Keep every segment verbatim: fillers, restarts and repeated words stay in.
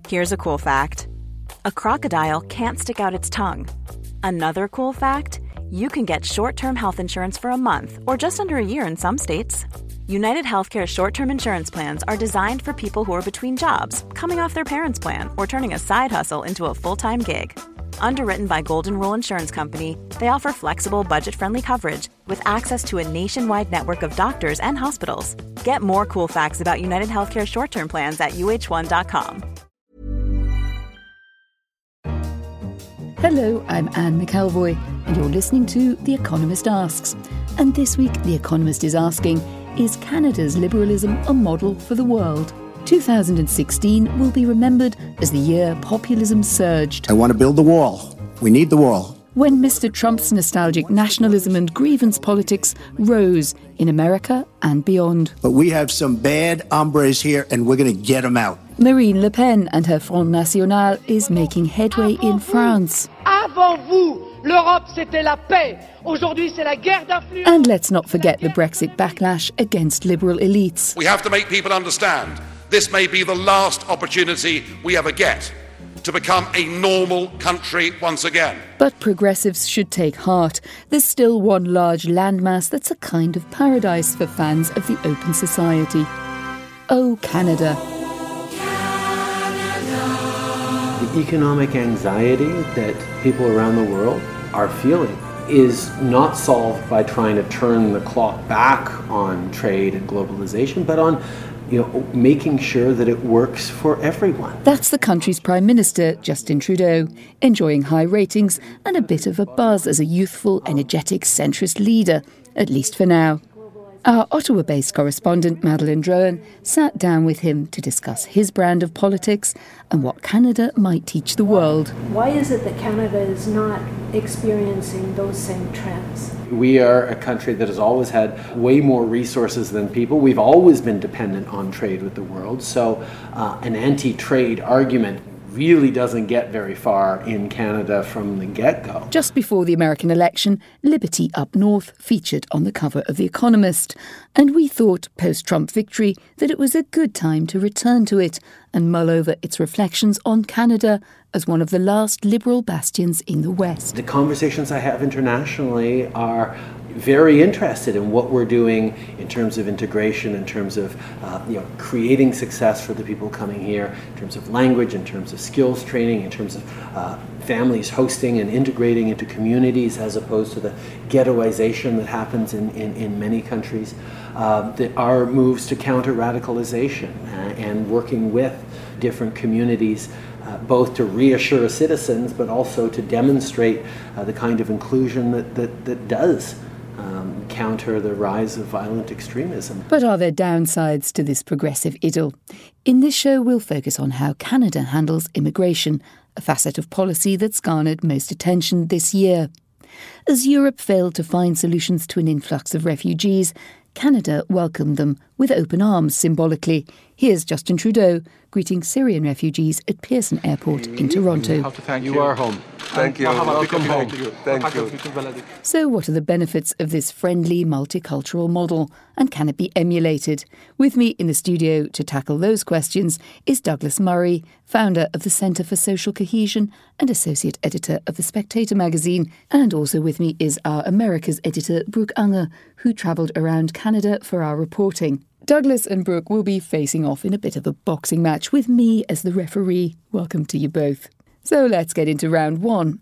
Here's a cool fact. A crocodile can't stick out its tongue. Another cool fact, you can get short-term health insurance for a month or just under a year in some states. United Healthcare short-term insurance plans are designed for people who are between jobs, coming off their parents' plan, or turning a side hustle into a full-time gig. Underwritten by Golden Rule Insurance Company, they offer flexible, budget-friendly coverage with access to a nationwide network of doctors and hospitals. Get more cool facts about United Healthcare short-term plans at U H one dot com. Hello, I'm Anne McElvoy, and you're listening to The Economist Asks. And this week, The Economist is asking, is Canada's liberalism a model for the world? two thousand sixteen will be remembered as the year populism surged. I want to build the wall. We need the wall. When Mister Trump's nostalgic nationalism and grievance politics rose in America and beyond. But we have some bad hombres here, and we're going to get them out. Marine Le Pen and her Front National is making headway in France. Avant vous, l'Europe, c'était la paix. Aujourd'hui, c'est la guerre d'influence. And let's not forget the Brexit backlash against liberal elites. We have to make people understand this may be the last opportunity we ever get to become a normal country once again. But progressives should take heart. There's still one large landmass that's a kind of paradise for fans of the open society. Oh, Canada. The economic anxiety that people around the world are feeling is not solved by trying to turn the clock back on trade and globalization, but on you know, making sure that it works for everyone. That's the country's Prime Minister, Justin Trudeau, enjoying high ratings and a bit of a buzz as a youthful, energetic, centrist leader, at least for now. Our Ottawa-based correspondent, Madeleine Drouin, sat down with him to discuss his brand of politics and what Canada might teach the world. Why is it that Canada is not experiencing those same trends? We are a country that has always had way more resources than people. We've always been dependent on trade with the world. So uh, an anti-trade argument really doesn't get very far in Canada from the get-go. Just before the American election, Liberty Up North featured on the cover of The Economist. And we thought, post-Trump victory, that it was a good time to return to it and mull over its reflections on Canada as one of the last liberal bastions in the West. The conversations I have internationally are very interested in what we're doing in terms of integration, in terms of uh, you know, creating success for the people coming here, in terms of language, in terms of skills training, in terms of uh, families hosting and integrating into communities as opposed to the ghettoization that happens in, in, in many countries. Uh, the, our moves to counter radicalization uh, and working with different communities Uh, both to reassure citizens, but also to demonstrate uh, the kind of inclusion that, that, that does um, counter the rise of violent extremism. But are there downsides to this progressive idyll? In this show, we'll focus on how Canada handles immigration, a facet of policy that's garnered most attention this year. As Europe failed to find solutions to an influx of refugees, Canada welcomed them with open arms symbolically. Here's Justin Trudeau greeting Syrian refugees at Pearson Airport in Toronto. How to thank you. You are home. Thank you. Welcome home. Thank you. So what are the benefits of this friendly multicultural model, and can it be emulated? With me in the studio to tackle those questions is Douglas Murray, founder of the Centre for Social Cohesion and associate editor of The Spectator magazine. And also with me is our Americas editor, Brooke Unger, who travelled around Canada for our reporting. Douglas and Brooke will be facing off in a bit of a boxing match with me as the referee. Welcome to you both. So let's get into round one.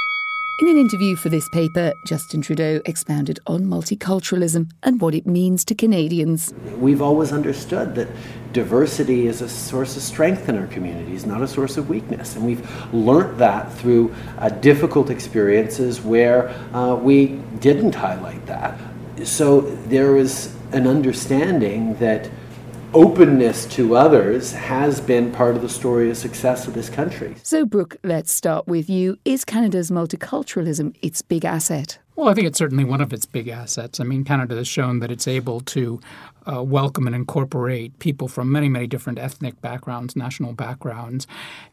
In an interview for this paper, Justin Trudeau expounded on multiculturalism and what it means to Canadians. We've always understood that diversity is a source of strength in our communities, not a source of weakness. And we've learnt that through uh, difficult experiences where uh, we didn't highlight that. So there is an understanding that openness to others has been part of the story of success of this country. So, Brooke, let's start with you. Is Canada's multiculturalism its big asset? Well, I think it's certainly one of its big assets. I mean, Canada has shown that it's able to uh, welcome and incorporate people from many, many different ethnic backgrounds, national backgrounds,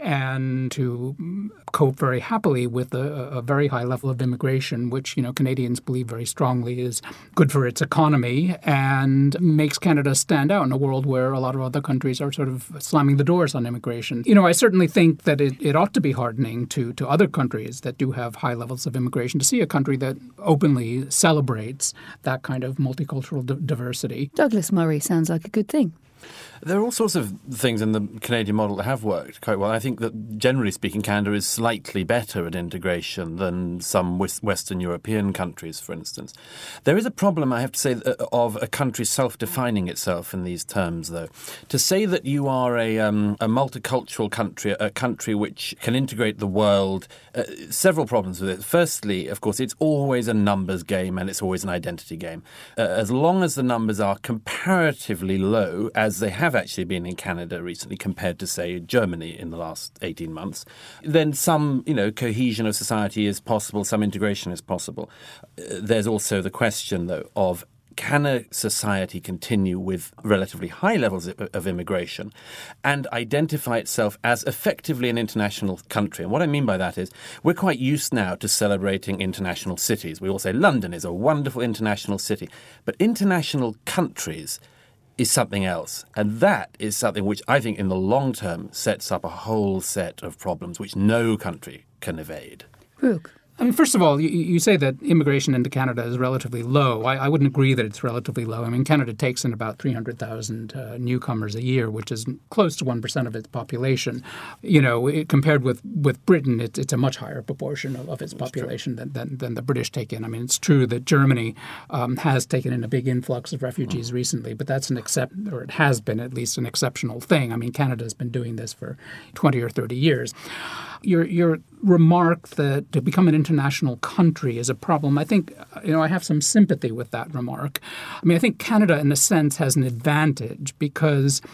and to cope very happily with a, a very high level of immigration, which, you know, Canadians believe very strongly is good for its economy and makes Canada stand out in a world where a lot of other countries are sort of slamming the doors on immigration. You know, I certainly think that it, it ought to be hardening to, to other countries that do have high levels of immigration to see a country that openly celebrates that kind of multicultural d- diversity. Douglas Murray sounds like a good thing. There are all sorts of things in the Canadian model that have worked quite well. I think that, generally speaking, Canada is slightly better at integration than some Western European countries, for instance. There is a problem, I have to say, of a country self-defining itself in these terms, though. To say that you are a, um, a multicultural country, a country which can integrate the world, uh, several problems with it. Firstly, of course, it's always a numbers game and it's always an identity game. Uh, as long as the numbers are comparatively low, as they have actually been in Canada recently compared to, say, Germany in the last eighteen months, then some, you know, cohesion of society is possible, some integration is possible. Uh, there's also the question, though, of can a society continue with relatively high levels of, of immigration and identify itself as effectively an international country? And what I mean by that is we're quite used now to celebrating international cities. We all say London is a wonderful international city, but international countries is something else. And that is something which I think in the long term sets up a whole set of problems which no country can evade. Brooke. I mean, first of all, you, you say that immigration into Canada is relatively low. I, I wouldn't agree that it's relatively low. I mean, Canada takes in about three hundred thousand uh, newcomers a year, which is close to one percent of its population. You know, it, compared with, with Britain, it, it's a much higher proportion of, of its That's population than, than, than the British take in. I mean, it's true that Germany um, has taken in a big influx of refugees mm. recently, but that's an except, or it has been at least an exceptional thing. I mean, Canada's been doing this for twenty or thirty years. Your your remark that to become an international country is a problem, I think, you know, I have some sympathy with that remark. I mean, I think Canada, in a sense, has an advantage because,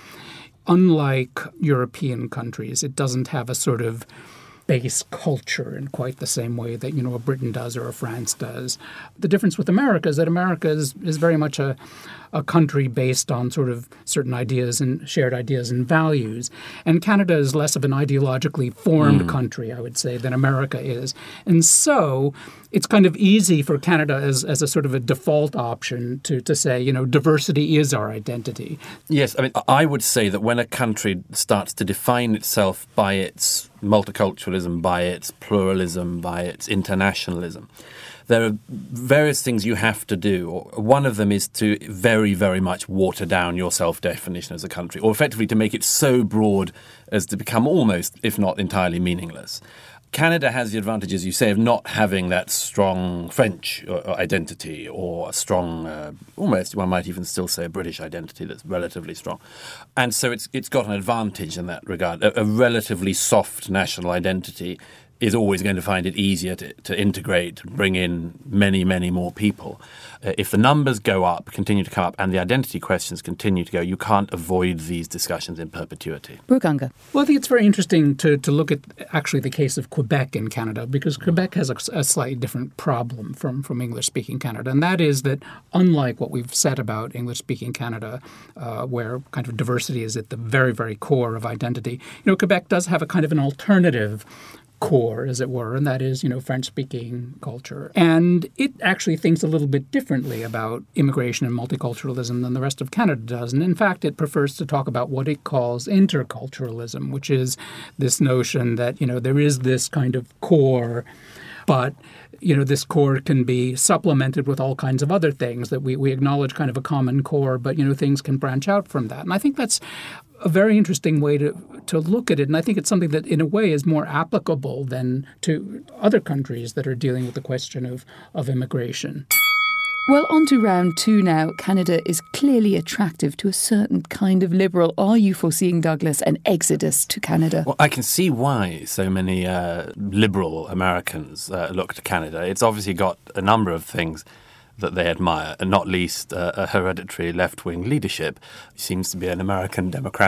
unlike European countries, it doesn't have a sort of base culture in quite the same way that, you know, a Britain does or a France does. The difference with America is that America is, is very much a, a country based on sort of certain ideas and shared ideas and values. And Canada is less of an ideologically formed mm. country, I would say, than America is. And so it's kind of easy for Canada as, as a sort of a default option to, to say, you know, diversity is our identity. Yes, I mean, I would say that when a country starts to define itself by its multiculturalism, by its pluralism, by its internationalism, there are various things you have to do. One of them is to very, very much water down your self-definition as a country, or effectively to make it so broad as to become almost, if not entirely, meaningless. Canada has the advantage, as you say, of not having that strong French identity or a strong, uh, almost one might even still say a British identity that's relatively strong. And so it's it's got an advantage in that regard. A, a relatively soft national identity is always going to find it easier to, to integrate, bring in many, many more people. Uh, if the numbers go up, continue to come up, and the identity questions continue to go, you can't avoid these discussions in perpetuity. Brooke Unger. Well, I think it's very interesting to, to look at actually the case of Quebec in Canada, because Quebec has a, a slightly different problem from, from English-speaking Canada, and that is that unlike what we've said about English-speaking Canada, uh, where kind of diversity is at the very, very core of identity, you know, Quebec does have a kind of an alternative core, as it were, and that is, you know, French-speaking culture. And it actually thinks a little bit differently about immigration and multiculturalism than the rest of Canada does. And in fact, it prefers to talk about what it calls interculturalism, which is this notion that, you know, there is this kind of core, but you know, this core can be supplemented with all kinds of other things that we, we acknowledge kind of a common core, but, you know, things can branch out from that. And I think that's a very interesting way to, to look at it. And I think it's something that, in a way, is more applicable than to other countries that are dealing with the question of, of immigration. Well, on to round two now. Canada is clearly attractive to a certain kind of liberal. Are you foreseeing, Douglas, an exodus to Canada? Well, I can see why so many uh, liberal Americans uh, look to Canada. It's obviously got a number of things that they admire, and not least uh, a hereditary left-wing leadership. It seems to be an American Democratic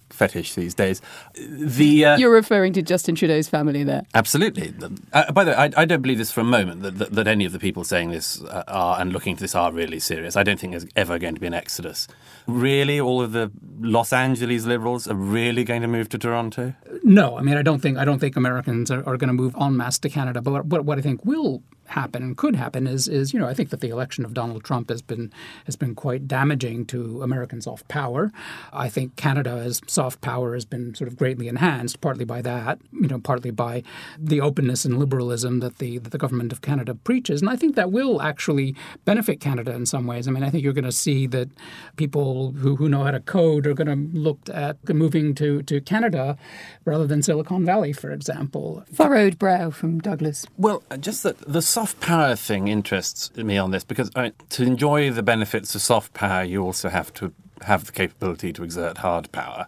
fetish these days. The uh, You're referring to Justin Trudeau's family there. Absolutely. Uh, by the way, I, I don't believe this for a moment, that, that, that any of the people saying this uh, are and looking into this are really serious. I don't think there's ever going to be an exodus. Really, all of the Los Angeles Liberals are really going to move to Toronto? No, I mean, I don't think I don't think Americans are, are going to move en masse to Canada. But what, what I think will happen and could happen is, is, you know, I think that the election of Donald Trump has been has been quite damaging to American soft power. I think Canada's soft power has been sort of greatly enhanced, partly by that, you know, partly by the openness and liberalism that the that the government of Canada preaches. And I think that will actually benefit Canada in some ways. I mean, I think you're going to see that people who, who know how to code are going to look at moving to, to Canada rather than Silicon Valley, for example. Furrowed brow from Douglas. Well, just that the soft power thing interests me on this because I mean, to enjoy the benefits of soft power, you also have to have the capability to exert hard power.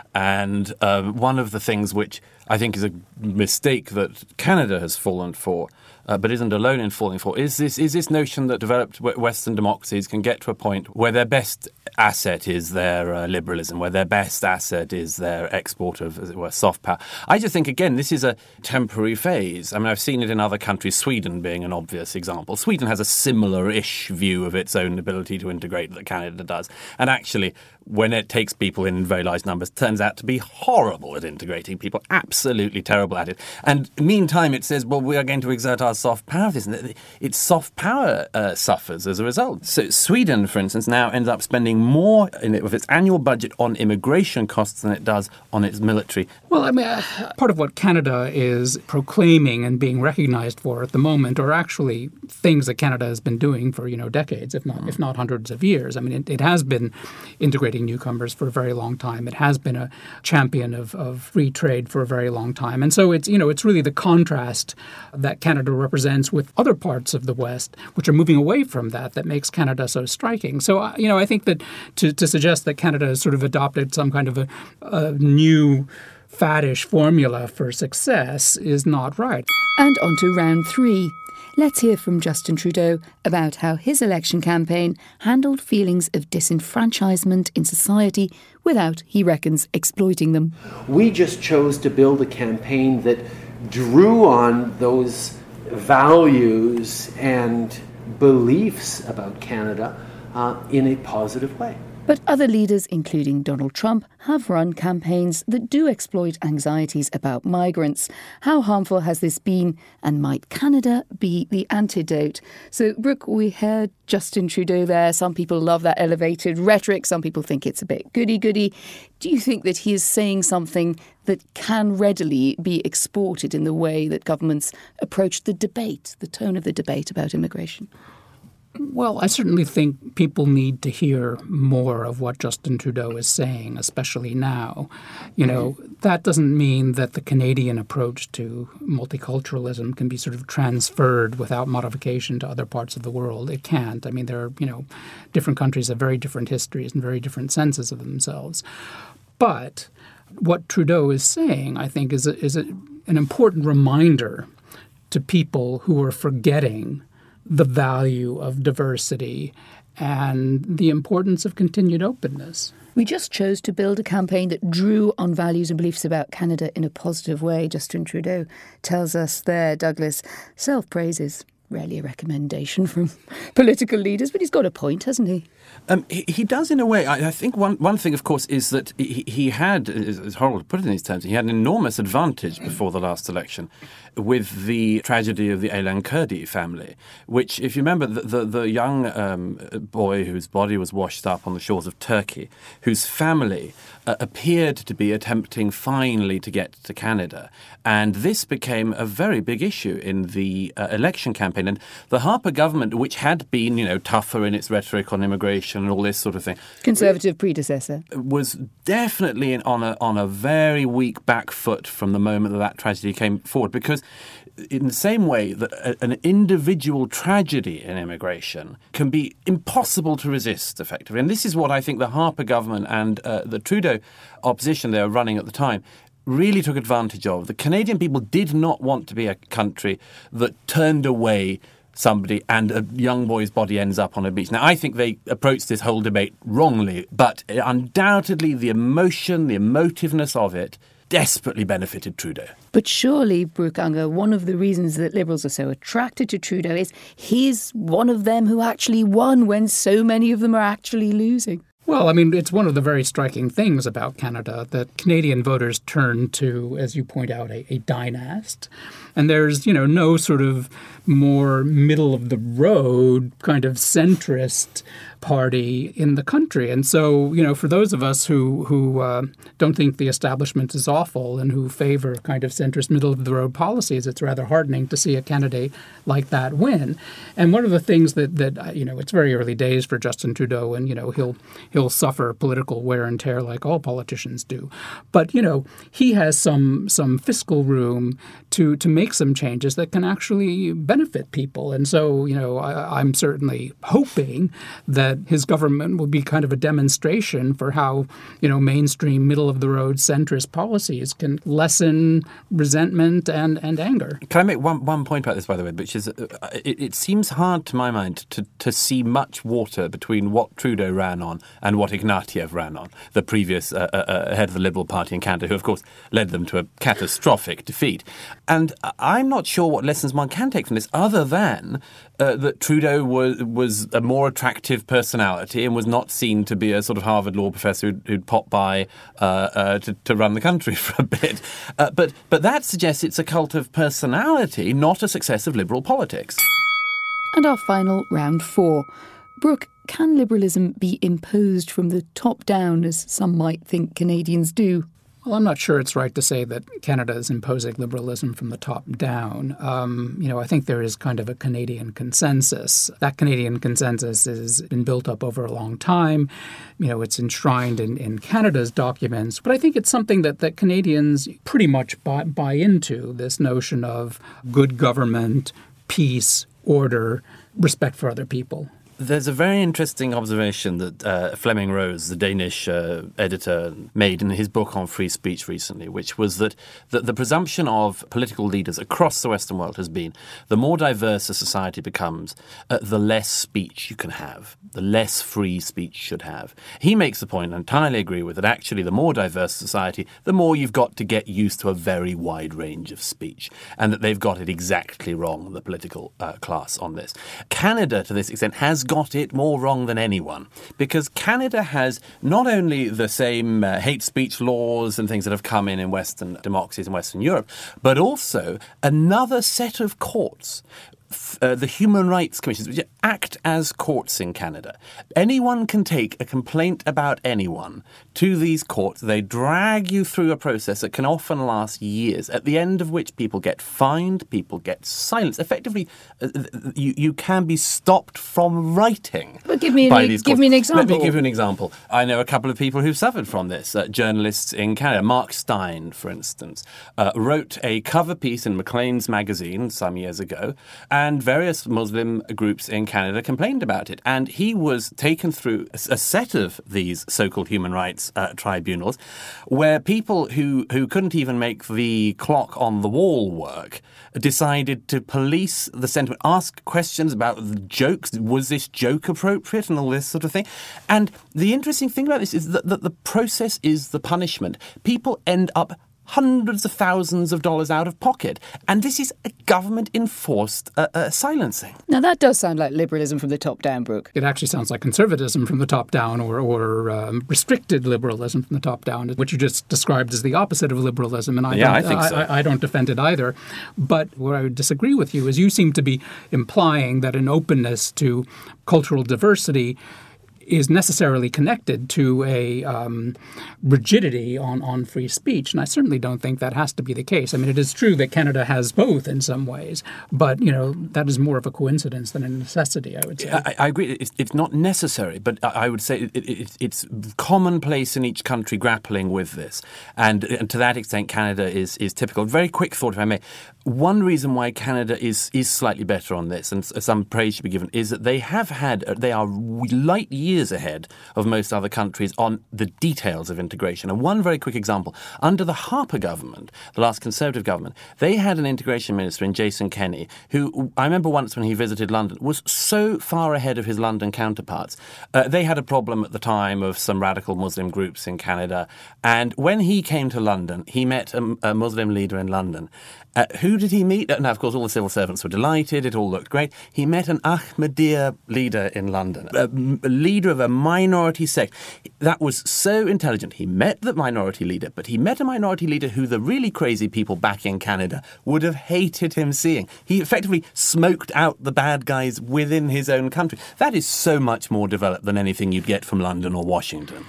And um, one of the things which I think is a mistake that Canada has fallen for, uh, but isn't alone in falling for, is this is this notion that developed Western democracies can get to a point where their best asset is their uh, liberalism, where their best asset is their export of, as it were, soft power. I just think, again, this is a temporary phase. I mean, I've seen it in other countries, Sweden being an obvious example. Sweden has a similar-ish view of its own ability to integrate that Canada does. And actually, when it takes people in very large numbers, turns out to be horrible at integrating people, absolutely terrible at it. And meantime, it says, well, we are going to exert our soft power. Its soft power uh, suffers as a result. So Sweden, for instance, now ends up spending more in it, of its annual budget on immigration costs than it does on its military. Well, I mean, uh, part of what Canada is proclaiming and being recognized for at the moment are actually things that Canada has been doing for, you know, decades, if not mm. if not hundreds of years. I mean, it, it has been integrating newcomers for a very long time. It has been a champion of, of free trade for a very long time. And so it's, you know, it's really the contrast that Canada represents with other parts of the West, which are moving away from that, that makes Canada so striking. So, uh, you know, I think that to, to suggest that Canada has sort of adopted some kind of a, a new faddish formula for success is not right. And on to round three. Let's hear from Justin Trudeau about how his election campaign handled feelings of disenfranchisement in society without, he reckons, exploiting them. We just chose to build a campaign that drew on those values and beliefs about Canada uh, in a positive way. But other leaders, including Donald Trump, have run campaigns that do exploit anxieties about migrants. How harmful has this been, and might Canada be the antidote? So, Brooke, we heard Justin Trudeau there. Some people love that elevated rhetoric. Some people think it's a bit goody-goody. Do you think that he is saying something that can readily be exported in the way that governments approach the debate, the tone of the debate about immigration? Well, I certainly think people need to hear more of what Justin Trudeau is saying, especially now. You know, that doesn't mean that the Canadian approach to multiculturalism can be sort of transferred without modification to other parts of the world. It can't. I mean, there are, you know, different countries have very different histories and very different senses of themselves. But what Trudeau is saying, I think, is a, is a, an important reminder to people who are forgetting the value of diversity and the importance of continued openness. We just chose to build a campaign that drew on values and beliefs about Canada in a positive way. Justin Trudeau tells us there, Douglas. Self-praise is rarely a recommendation from political leaders, but he's got a point, hasn't he? Um, he, he does in a way. I, I think one, one thing, of course, is that he, he had, it's horrible to put it in these terms, he had an enormous advantage before the last election with the tragedy of the Aylan Kurdi family, which, if you remember, the, the, the young um, boy whose body was washed up on the shores of Turkey, whose family uh, appeared to be attempting finally to get to Canada. And this became a very big issue in the uh, election campaign. And the Harper government, which had been, you know, tougher in its rhetoric on immigration and all this sort of thing, Conservative predecessor, was definitely in, on a on a very weak back foot from the moment that that tragedy came forward. Because in the same way that a, an individual tragedy in immigration can be impossible to resist effectively, and this is what I think the Harper government and uh, the Trudeau opposition they were running at the time really took advantage of. The Canadian people did not want to be a country that turned away somebody and a young boy's body ends up on a beach. Now, I think they approached this whole debate wrongly, but undoubtedly the emotion, the emotiveness of it desperately benefited Trudeau. But surely, Brooke Unger, one of the reasons that Liberals are so attracted to Trudeau is he's one of them who actually won when so many of them are actually losing. Well, I mean, it's one of the very striking things about Canada that Canadian voters turn to, as you point out, a, a dynast. And there's, you know, no sort of more middle-of-the-road kind of centrist party in the country. And so, you know, for those of us who, who uh, don't think the establishment is awful and who favor kind of centrist middle-of-the-road policies, it's rather heartening to see a candidate like that win. And one of the things that, that you know, it's very early days for Justin Trudeau, and, you know, he'll he'll suffer political wear and tear like all politicians do. But, you know, he has some some fiscal room to, to make some changes that can actually benefit people. And so, you know, I, I'm certainly hoping that his government will be kind of a demonstration for how, you know, mainstream middle-of-the-road centrist policies can lessen resentment and, and anger. Can I make one, one point about this, by the way, which is uh, it, it seems hard to my mind to, to see much water between what Trudeau ran on and what Ignatieff ran on, the previous uh, uh, head of the Liberal Party in Canada, who, of course, led them to a catastrophic defeat. And I'm not sure what lessons one can take from this other than uh, that Trudeau was, was a more attractive personality and was not seen to be a sort of Harvard law professor who'd, who'd pop by uh, uh, to, to run the country for a bit. Uh, but, but that suggests it's a cult of personality, not a success of Liberal politics. And our final round four. Brooke, can liberalism be imposed from the top down, as some might think Canadians do? Well, I'm not sure it's right to say that Canada is imposing liberalism from the top down. Um, you know, I think there is kind of a Canadian consensus. That Canadian consensus has been built up over a long time. You know, it's enshrined in, in Canada's documents. But I think it's something that, that Canadians pretty much buy, buy into, this notion of good government, peace, order, respect for other people. There's a very interesting observation that uh, Fleming Rose, the Danish uh, editor, made in his book on free speech recently, which was that, that the presumption of political leaders across the Western world has been the more diverse a society becomes, uh, the less speech you can have, the less free speech you should have. He makes the point, and I entirely agree with, that actually the more diverse society, the more you've got to get used to a very wide range of speech, and that they've got it exactly wrong, the political uh, class, on this. Canada, to this extent, has got it more wrong than anyone, because Canada has not only the same uh, hate speech laws and things that have come in in Western democracies in Western Europe, but also another set of courts, Uh, the human rights commissions, which act as courts in Canada. Anyone can take a complaint about anyone to these courts. They drag you through a process that can often last years, at the end of which people get fined, people get silenced. Effectively, uh, you, you can be stopped from writing. But give me, by an, these give courts. me an example. Let me give you an example. I know a couple of people who've suffered from this. Uh, journalists in Canada. Mark Steyn, for instance, uh, wrote a cover piece in Maclean's magazine some years ago, and various Muslim groups in Canada complained about it. And he was taken through a set of these so-called human rights uh, tribunals where people who, who couldn't even make the clock on the wall work decided to police the sentiment, ask questions about the jokes. Was this joke appropriate and all this sort of thing? And the interesting thing about this is that, that the process is the punishment. People end up hundreds of thousands of dollars out of pocket. And this is a government-enforced uh, uh, silencing. Now, that does sound like liberalism from the top down, Brooke. It actually sounds like conservatism from the top down, or, or um, restricted liberalism from the top down, which you just described as the opposite of liberalism. And I, yeah, don't, I, think so. I, I don't defend it either. But where I would disagree with you is you seem to be implying that an openness to cultural diversity is necessarily connected to a um, rigidity on, on free speech. And I certainly don't think that has to be the case. I mean, it is true that Canada has both in some ways, but, you know, that is more of a coincidence than a necessity, I would say. I, I agree. It's, it's not necessary, but I would say it, it, it's commonplace in each country grappling with this. And, and to that extent, Canada is, is typical. Very quick thought, if I may. One reason why Canada is, is slightly better on this, and some praise should be given, is that they have had, they are light years years ahead of most other countries on the details of integration. And one very quick example, under the Harper government, the last Conservative government, they had an integration minister in Jason Kenney, who I remember once when he visited London, was so far ahead of his London counterparts. Uh, they had a problem at the time of some radical Muslim groups in Canada. And when he came to London, he met a, a Muslim leader in London. Uh, who did he meet? Now, of course, all the civil servants were delighted. It all looked great. He met an Ahmadiyya leader in London, a, a leader of a minority sect. That was so intelligent. He met the minority leader, but he met a minority leader who the really crazy people back in Canada would have hated him seeing. He effectively smoked out the bad guys within his own country. That is so much more developed than anything you'd get from London or Washington.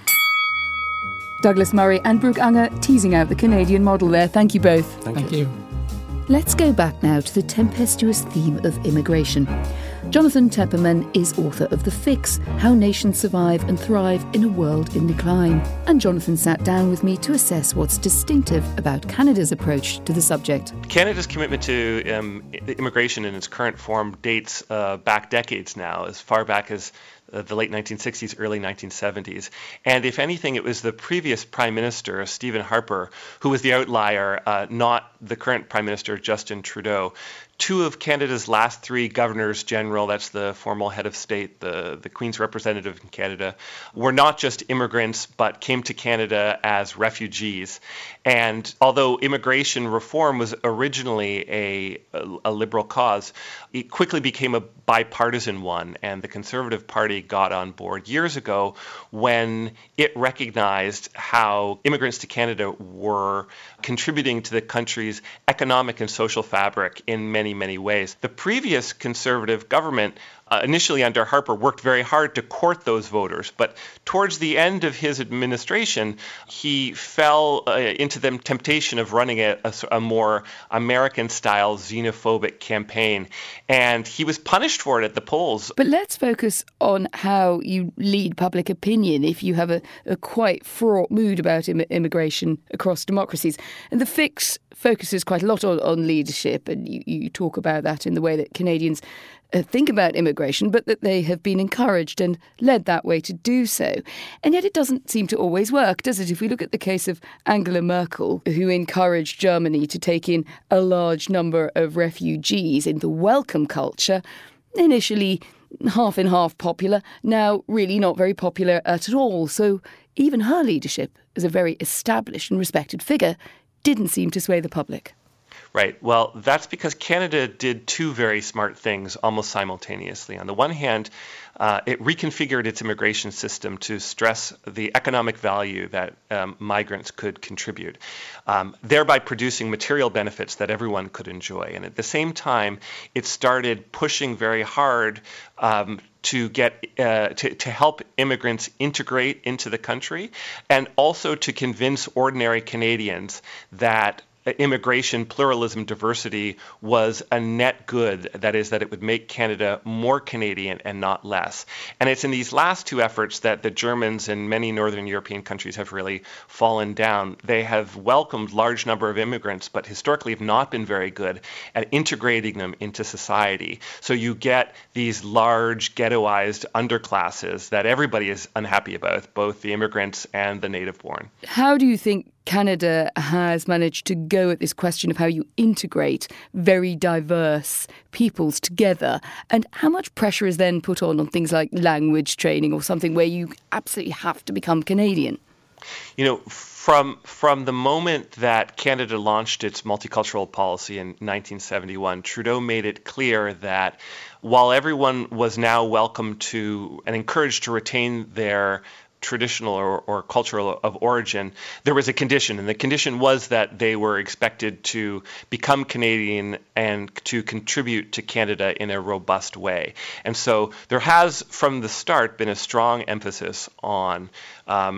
Douglas Murray and Brooke Unger teasing out the Canadian model there. Thank you both. Thank, Thank you. you. Let's go back now to the tempestuous theme of immigration. Jonathan Tepperman is author of The Fix, How Nations Survive and Thrive in a World in Decline. And Jonathan sat down with me to assess what's distinctive about Canada's approach to the subject. Canada's commitment to um, immigration in its current form dates uh, back decades now, as far back as Uh, the late nineteen sixties, early nineteen seventies. And if anything, it was the previous Prime Minister, Stephen Harper, who was the outlier, uh, not the current Prime Minister, Justin Trudeau. Two of Canada's last three governors general, that's the formal head of state, the, the Queen's representative in Canada, were not just immigrants, but came to Canada as refugees. And although immigration reform was originally a, a, a liberal cause, it quickly became a bipartisan one. And the Conservative Party got on board years ago when it recognized how immigrants to Canada were contributing to the country's economic and social fabric in many, many ways. The previous Conservative government, uh, initially under Harper, worked very hard to court those voters. But towards the end of his administration, he fell uh, into the temptation of running a, a, a more American-style xenophobic campaign. And he was punished for it at the polls. But let's focus on how you lead public opinion if you have a, a quite fraught mood about im- immigration across democracies. And The Fix focuses quite a lot on, on leadership, and you, you talk about that in the way that Canadians uh, think about immigration, but that they have been encouraged and led that way to do so. And yet it doesn't seem to always work, does it? If we look at the case of Angela Merkel, who encouraged Germany to take in a large number of refugees in the welcome culture, initially half and half popular, now really not very popular at all. So even her leadership, as a very established and respected figure, didn't seem to sway the public. Right. Well, that's because Canada did two very smart things almost simultaneously. On the one hand, uh, it reconfigured its immigration system to stress the economic value that um, migrants could contribute, um, thereby producing material benefits that everyone could enjoy. And at the same time, it started pushing very hard um, to get uh, to, to help immigrants integrate into the country, and also to convince ordinary Canadians that immigration, pluralism, diversity was a net good. That is, that it would make Canada more Canadian and not less. And it's in these last two efforts that the Germans and many Northern European countries have really fallen down. They have welcomed large number of immigrants, but historically have not been very good at integrating them into society. So you get these large ghettoized underclasses that everybody is unhappy about, both the immigrants and the native-born. How do you think Canada has managed to go at this question of how you integrate very diverse peoples together, and how much pressure is then put on on things like language training or something where you absolutely have to become Canadian? You know, from from the moment that Canada launched its multicultural policy in nineteen seventy-one, Trudeau made it clear that while everyone was now welcome to and encouraged to retain their traditional or, or cultural of origin, there was a condition, and the condition was that they were expected to become Canadian and to contribute to Canada in a robust way. And so there has, from the start, been a strong emphasis on um,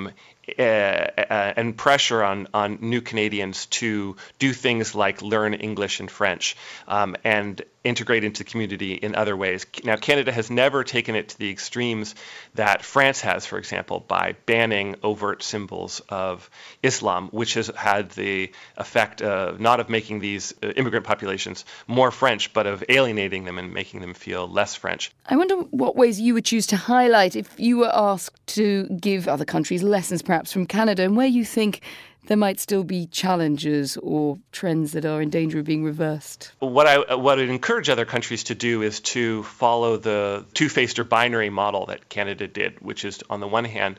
uh, uh, and pressure on, on new Canadians to do things like learn English and French um, and integrate into the community in other ways. Now, Canada has never taken it to the extremes that France has, for example, by banning overt symbols of Islam, which has had the effect of not of making these uh, immigrant populations more French, but of alienating them and making them feel less French. I wonder what ways you would choose to highlight if you were asked to give other countries lessons perhaps from Canada, and where you think there might still be challenges or trends that are in danger of being reversed. What I what I'd encourage other countries to do is to follow the two-faced or binary model that Canada did, which is, on the one hand,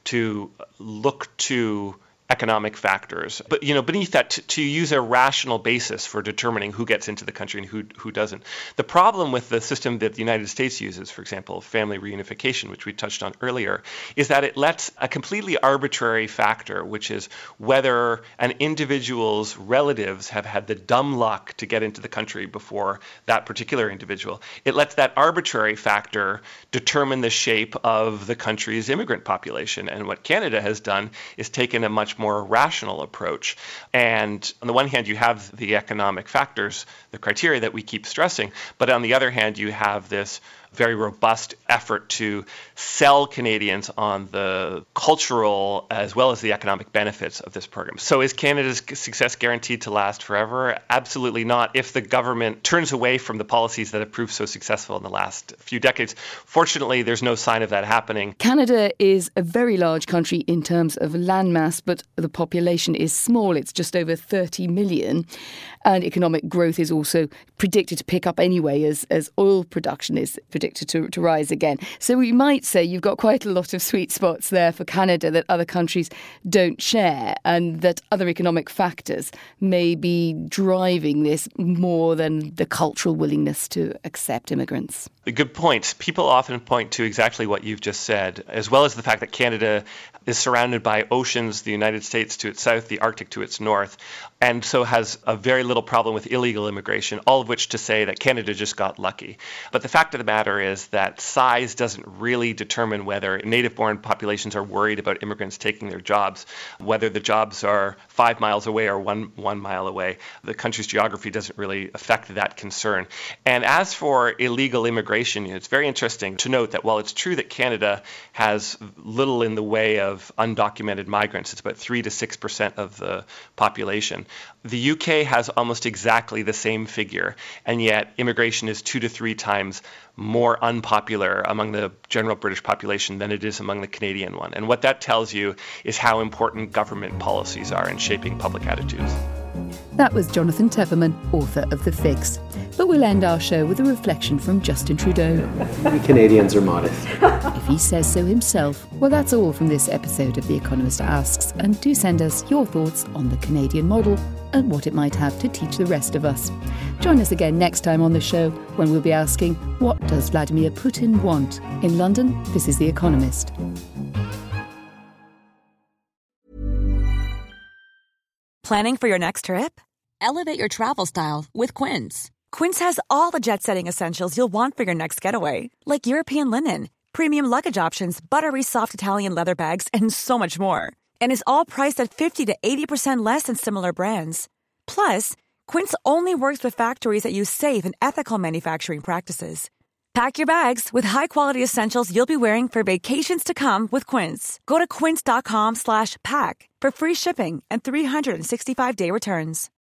to look to economic factors, but you know, beneath that, to, to use a rational basis for determining who gets into the country and who who doesn't. The problem with the system that the United States uses, for example, family reunification, which we touched on earlier, is that it lets a completely arbitrary factor, which is whether an individual's relatives have had the dumb luck to get into the country before that particular individual. It lets that arbitrary factor determine the shape of the country's immigrant population. And what Canada has done is taken a much more rational approach. And on the one hand, you have the economic factors, the criteria that we keep stressing, but on the other hand, you have this very robust effort to sell Canadians on the cultural as well as the economic benefits of this program. So is Canada's success guaranteed to last forever? Absolutely not. If the government turns away from the policies that have proved so successful in the last few decades, fortunately, there's no sign of that happening. Canada is a very large country in terms of landmass, but the population is small. It's just over thirty million. And economic growth is also predicted to pick up anyway as, as oil production is predicted to, to rise again. So we might say you've got quite a lot of sweet spots there for Canada that other countries don't share, and that other economic factors may be driving this more than the cultural willingness to accept immigrants. Good point. People often point to exactly what you've just said, as well as the fact that Canada is surrounded by oceans, the United States to its south, the Arctic to its north, and so has a very little problem with illegal immigration, all of which to say that Canada just got lucky. But the fact of the matter is that size doesn't really determine whether native-born populations are worried about immigrants taking their jobs, whether the jobs are five miles away or one, one mile away. The country's geography doesn't really affect that concern. And as for illegal immigration, it's very interesting to note that while it's true that Canada has little in the way of undocumented migrants, it's about three to six percent of the population. The U K has almost exactly the same figure, and yet immigration is two to three times more unpopular among the general British population than it is among the Canadian one. And what that tells you is how important government policies are in shaping public attitudes. That was Jonathan Tepperman, author of The Fix. But we'll end our show with a reflection from Justin Trudeau. We Canadians are modest. If he says so himself. Well, that's all from this episode of The Economist Asks. And do send us your thoughts on the Canadian model and what it might have to teach the rest of us. Join us again next time on the show when we'll be asking, what does Vladimir Putin want? In London, this is The Economist. Planning for your next trip? Elevate your travel style with Quince. Quince has all the jet-setting essentials you'll want for your next getaway, like European linen, premium luggage options, buttery soft Italian leather bags, and so much more. And is all priced at fifty to eighty percent less than similar brands. Plus, Quince only works with factories that use safe and ethical manufacturing practices. Pack your bags with high-quality essentials you'll be wearing for vacations to come with Quince. Go to quince.com slash pack for free shipping and three sixty-five day returns.